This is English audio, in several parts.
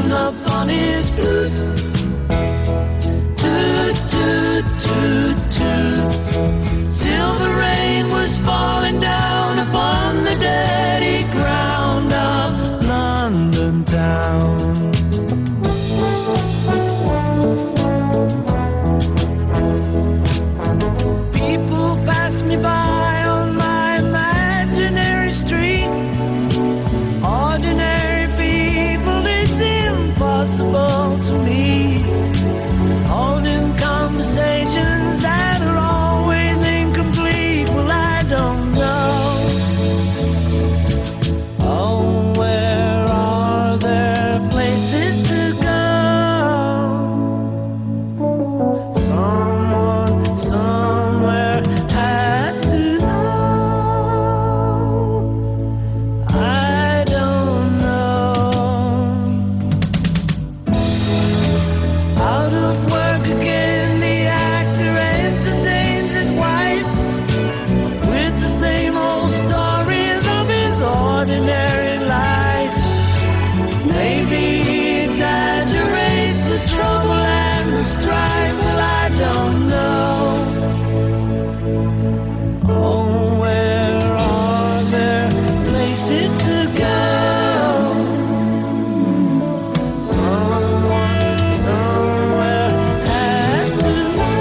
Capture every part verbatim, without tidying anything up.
down upon his flute. Toot, toot, toot, toot. Silver rain was falling down upon the dirty ground of London town. People pass me by on my imaginary street. Ordinary people, it's impossible to meet. Holding conversations that are always incomplete. Well, I don't know. Oh, where are there places to go? Someone, somewhere has to know. I don't know. Out of work again, the actor entertains his wife with the same old stories of his ordinary life. Maybe he exaggerates the trouble and the strife. Well, I don't know. Oh, where are there places to go? Someone, somewhere has to know.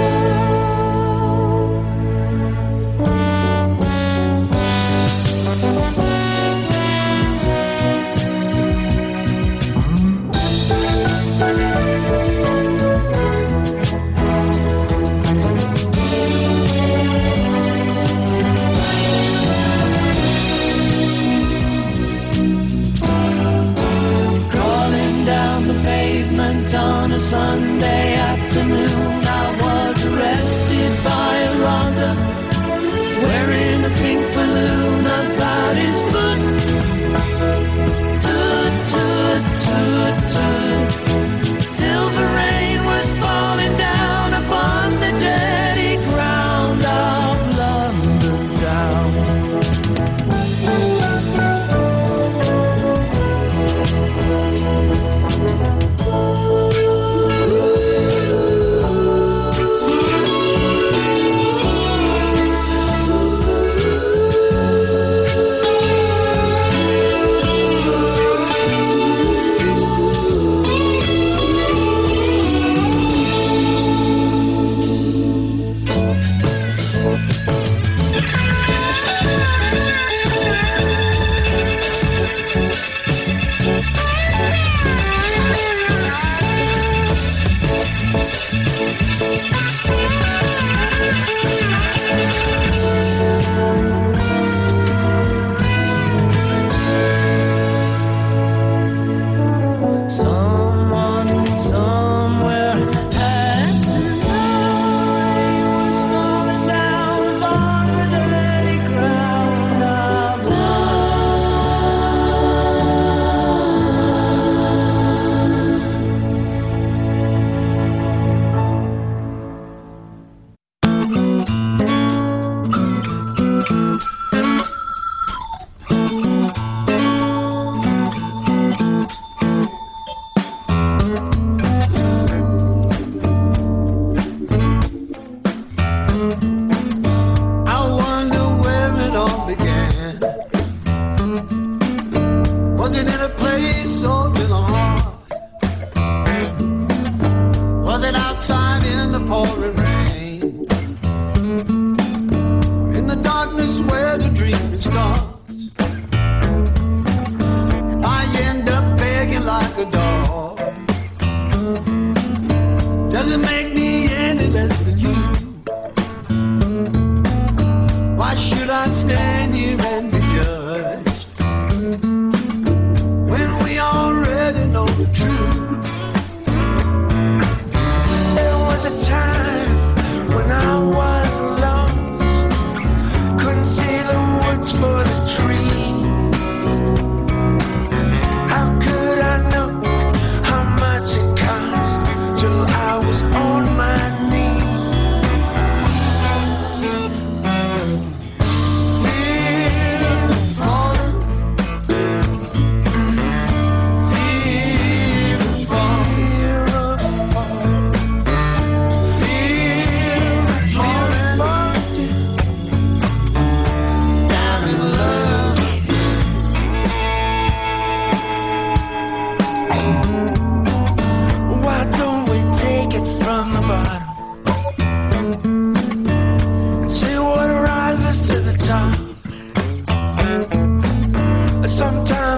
Crawling down the pavement on a Sunday afternoon, I was arrested by a Rosa wearing a pink balloon about his foot. Toot, toot, toot, toot. Silver rain was falling down upon the dirty ground of London town. Someone, somewhere has to know. Rain was falling down upon the dirty ground of I wonder where it all began. Was it in a place or in a heart? Was it outside in the pouring rain? In the darkness where the dream starts? If I end up begging like a dog, does it make me any less than you? Why should I stand here and be judged when we already know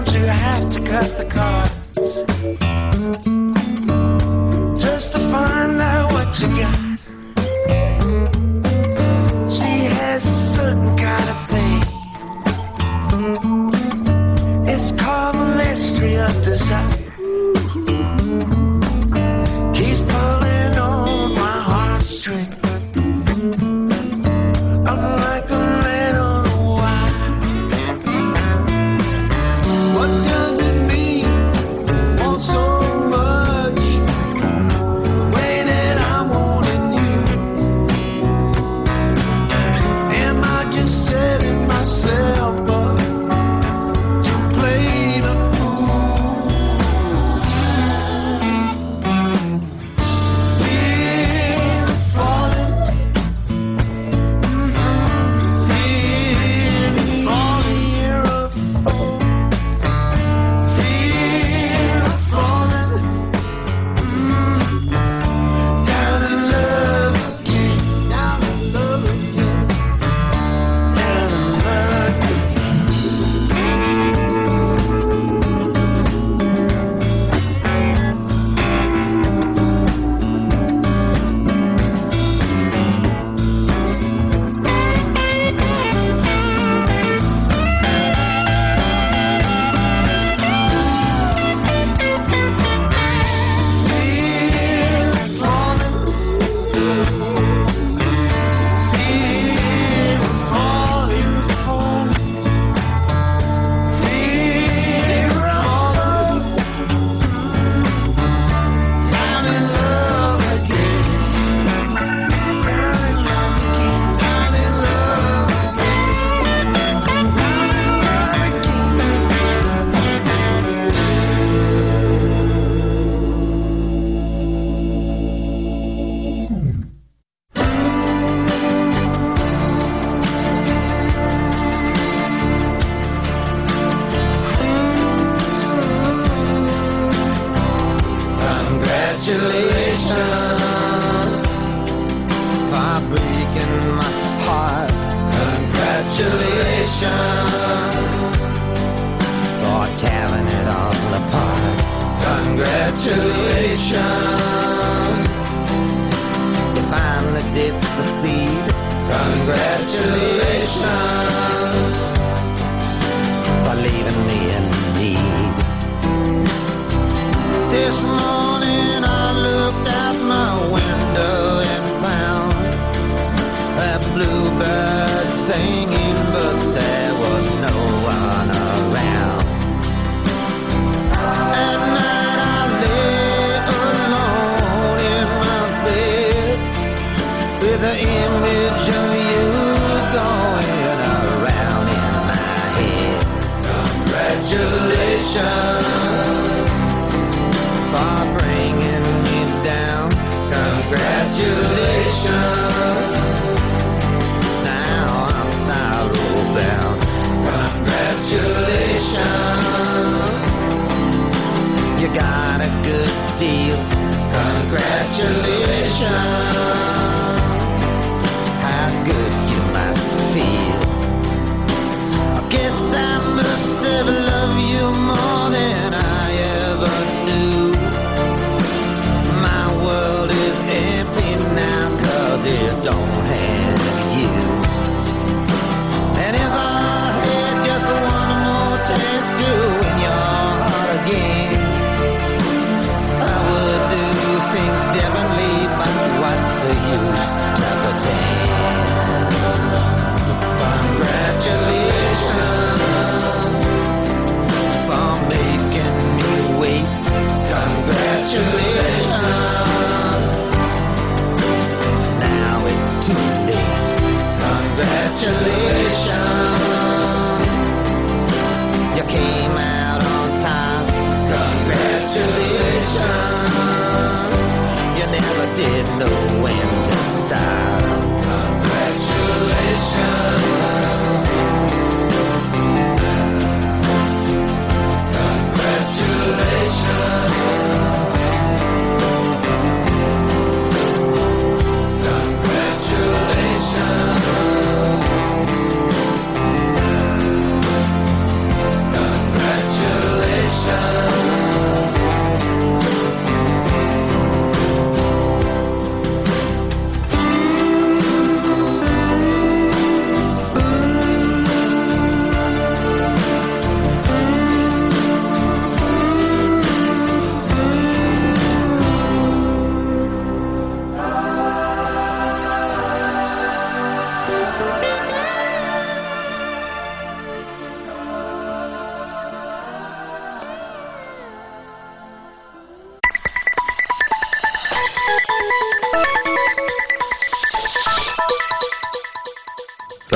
you have to cut the cards just to find out what you got. She has a certain kind of thing. It's called the mystery of desire. Keeps pulling on my heartstrings. Unlike the man on the wire. What does it mean? Want so much. The way that I'm wanting you. Am I just setting myself up to play the fool? Fear of falling. Fear of falling. Fear of falling. Down in love again. Down in love again. Down in love congratulations for breaking my heart. Congratulations for tearing it all apart. Congratulations, you finally did succeed. Congratulations for leaving me in need. This morning I looked out my window and found a bluebird singing, but there was no one around. At night I lay alone in my bed with the image of you going around in my head. Congratulations for bringing me down. Congratulations, now I'm sorrow bound. Congratulations, you got a good deal. Congratulations, how good you must feel. I guess I must have loved you more than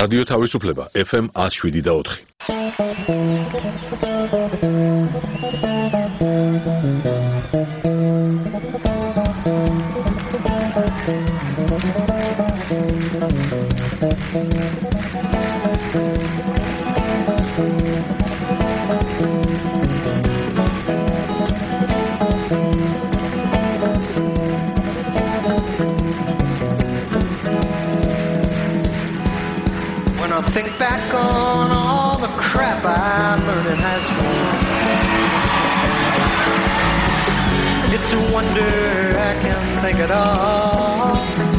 რადიო თავისუფლება ეფ ემ one oh seven და four. Think back on all the crap I learned in high school. It's a wonder I can think it all.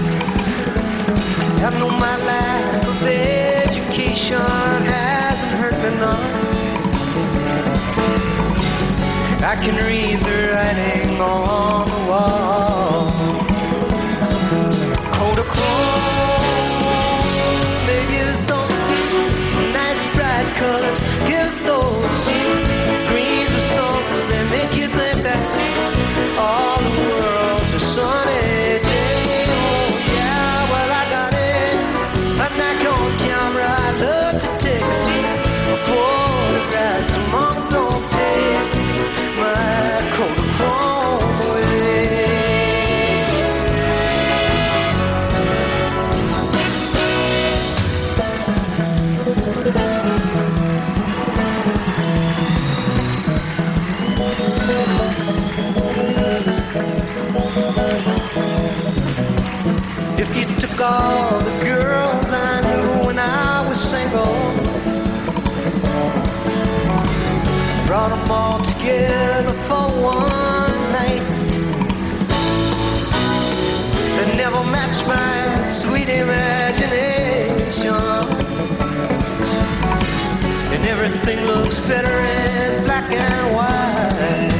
I know my lack of education hasn't hurt me none. I can read the writing on the wall. Kodachrome, maybe it's colors, give those greens or songs that make you think that all the world's a sunny day. Oh yeah, well I got it, a knack on camera. I love to take photographs. Mom, don't take my Kodachrome away. All the girls I knew when I was single, brought them all together for one night. They never matched my sweet imagination, and everything looks better in black and white.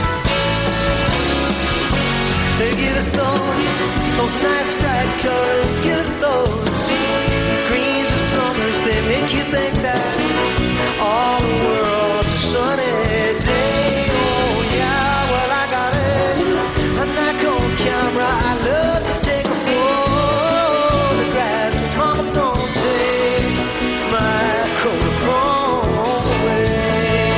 They give us those, those nice bright colors, give us those greens or summers. They make you think that all the world's a sunny day. Oh yeah, well I got it, a knack on camera. I love to take a photograph. Mama, don't take my Kodachrome away.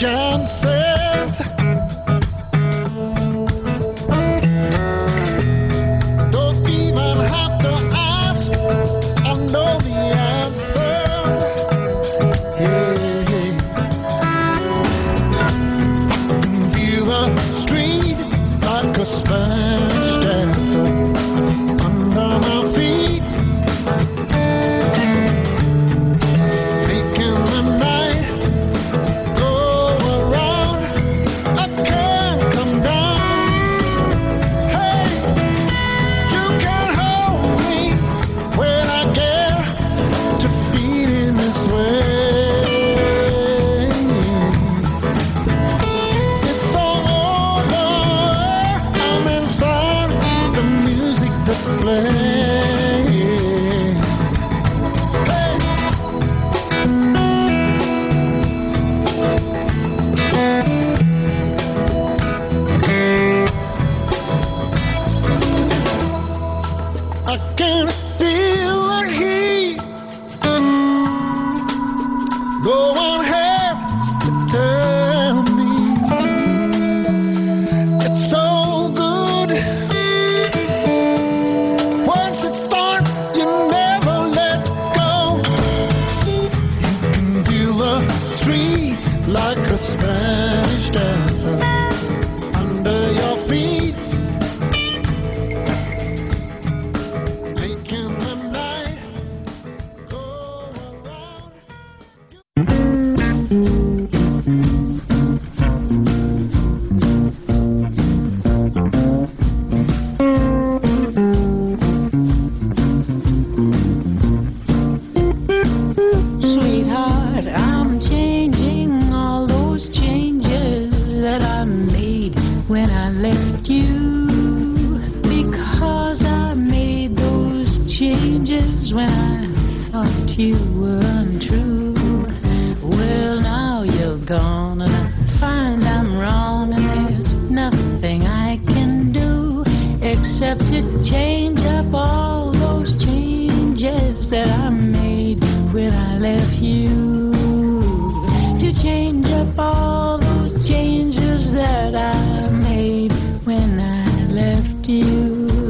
chances. Don't even have to ask, I know the answers. Hey, hey. Feel the street like a Spanish dancer under my feet, making the night go around. I can't come down. Hey, you can hold me when I get to feeling this way. It's all over. I'm inside the music that's playing. Hey. I can feel the heat. No one has to tell me. It's so good. Once it starts, you never let go. You can feel the street like a Spanish dancer under your feet, making the night go around. Sweetheart, I'm changing all those changes that I made when I left you, because I made those changes when I thought you were untrue. Well, now you're gone and I find I'm wrong, and there's nothing I can do except to change up all those changes that I made when I left you, to change up all those changes that I made when I left you.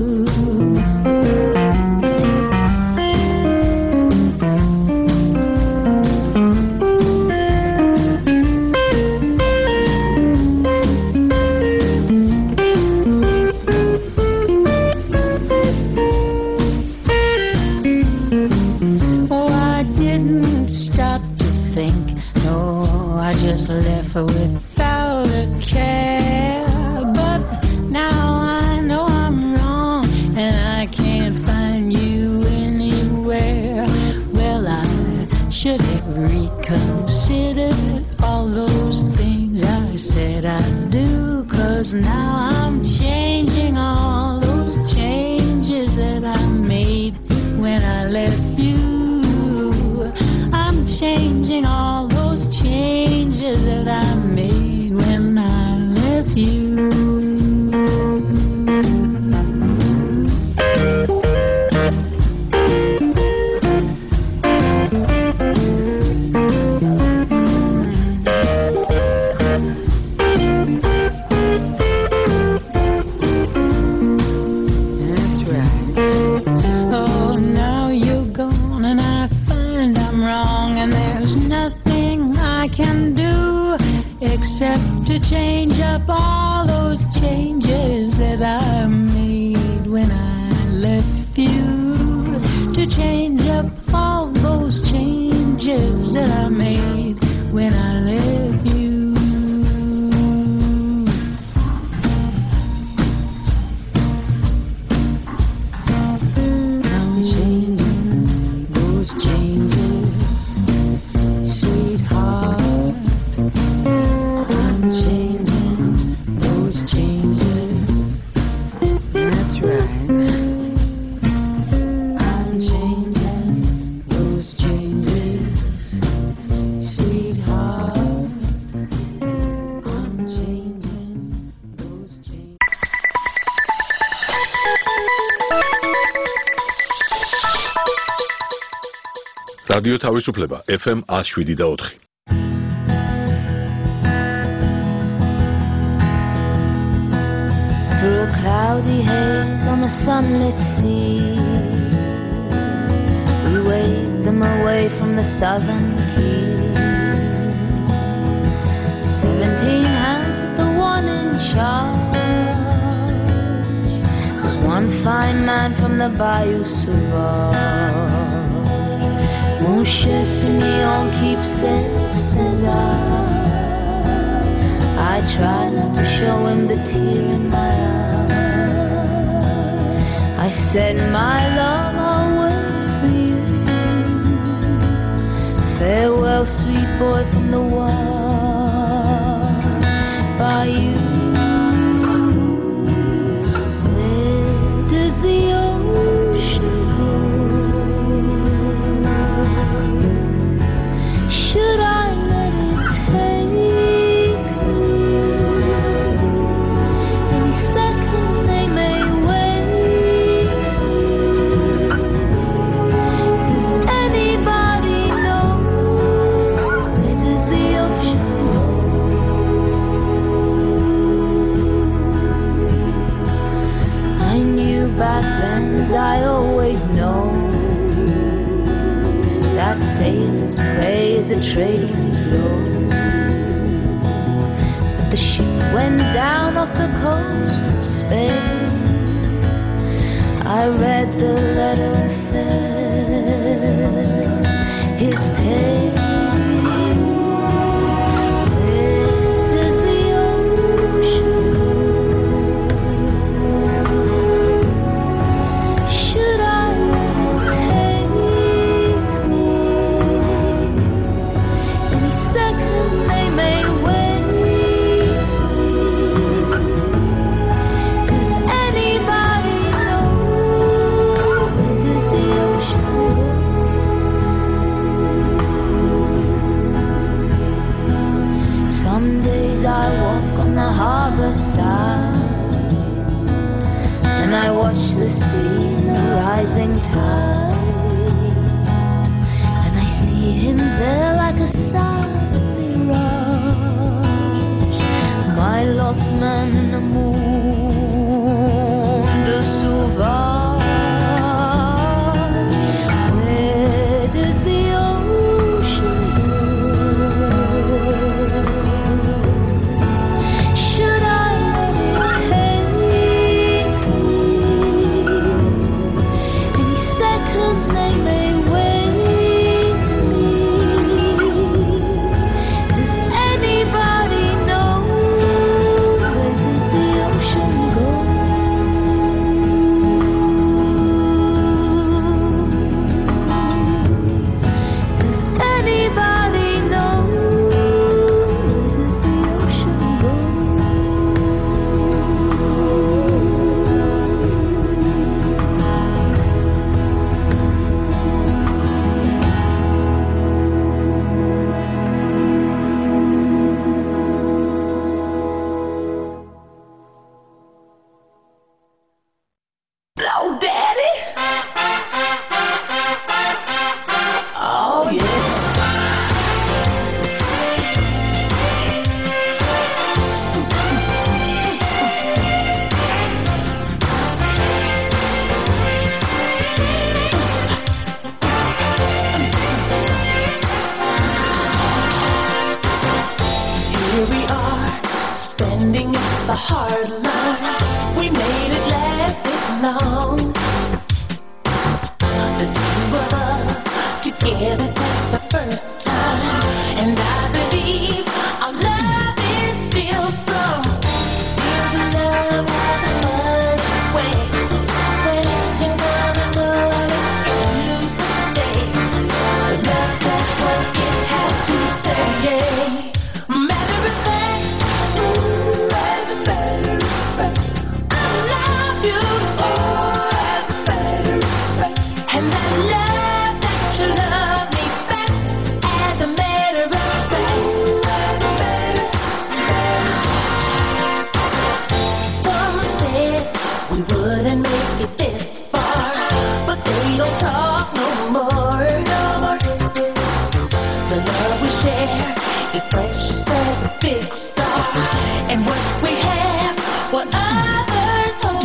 Oh, I didn't stop to think, no, I just left without a care. But now I know I'm wrong and I can't find you anywhere. Well, I should have reconsidered all those things I said I'd do, 'cause now I'm changing all those changes that I made when I left you. I'm changing all those changes that I made when I left you. That's right. Oh, now you're gone and I find I'm wrong, and there's nothing I can do except to change up all those changes that I made when I left you, to change up all those changes that I made when I left you. I'm changing those changes, sweetheart. I'm changing those changes. That's right. I'm changing those changes, sweetheart. I'm changing those changes. რადიო თავისუფლება ეფ ემ one oh seven და four. cloudy haze on a sunlit sea. We waved them away from the southern quay. Seventeen hands with the one in charge was one fine man from the Bayou Sauvage. Mon cher Simeon, keep safe, says I. I try not to show him the tear in my eye. I said, my love, I'll wait for you. Farewell, sweet boy from the wild bayou. Where does the ocean go? Should I let it take me? Any second they may wait. Does anybody know? Where does the ocean go? I knew back then, as I always know, that sailors pray as the trade winds blow. But the ship went down off the coast of Spain. I read the letter and felt his pain. Where does the ocean go? Should I let it take me? Any second they may wait. Does anybody know? Where does the ocean go? Some days I walk on the harbor side and I watch the sea in the rising tide, and I see him there like a silent mirage, my lost man in the monde sauvage. Where does the ocean go? Should I let it take me? Any second they may wait. Does anybody know? Where does the ocean go? Does anybody know? Where does the ocean go? Blow, daddy. Oh, yeah. Here we are, standing at the hard line. We made it last this long. The two of us together since the first time, and I believe our love is still strong. Still the love has a funny way when it can come and move it used to stay. The love says what it has to say. Matter of fact, ooh, as a matter of fact, I love you, oh, as a matter of fact, and I love that you love me back, as a matter of fact, as a matter of fact. Some said we wouldn't make it this far, but they don't talk no more, no more. The love we share is precious as a big star, and what we have, what others hold.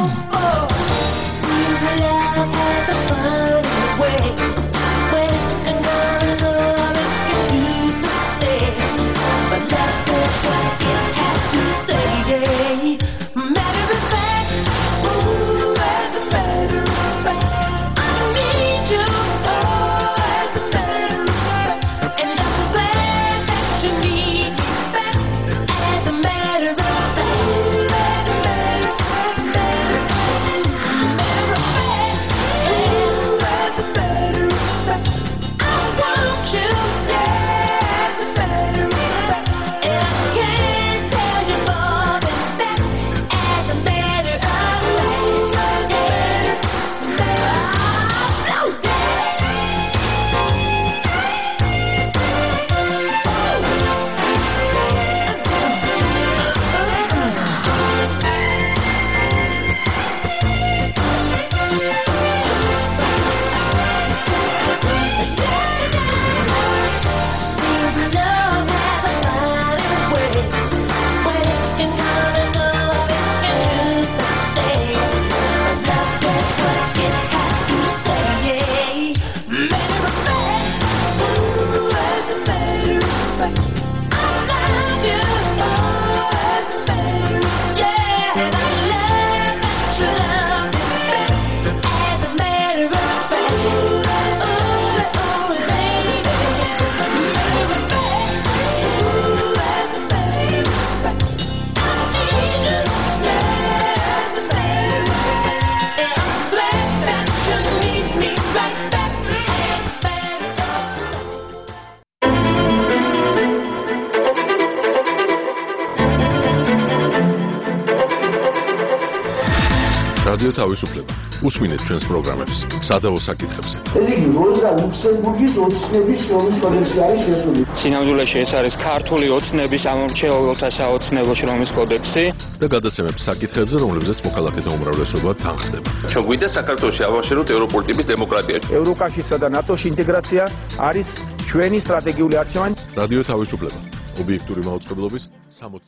რადიო თავისუფლება. უსმინეთ ჩვენს პროგრამებს სადავო საკითხებზე. ეს იგი როზა ლუქსემბურგის ოცნების შრომის კოდექსი არის შესული. სინამდვილეში ეს არის ქართული ოცნების ამორჩეულთა საოცნებო შრომის კოდექსი და გადაცემებს საკითხებზე, რომლებზეც მოქალაქეთა უმრავლესობა თანხდება. ჩვენ გვინდა საქართველოში ავაშეროთ ევროპული ტიპის დემოკრატია. ევროკავშირსა და ნატოში ინტეგრაცია არის ჩვენი სტრატეგიული არჩევანი. რადიო თავისუფლება. ობიექტური მაუწყებლობის სამოცდაათი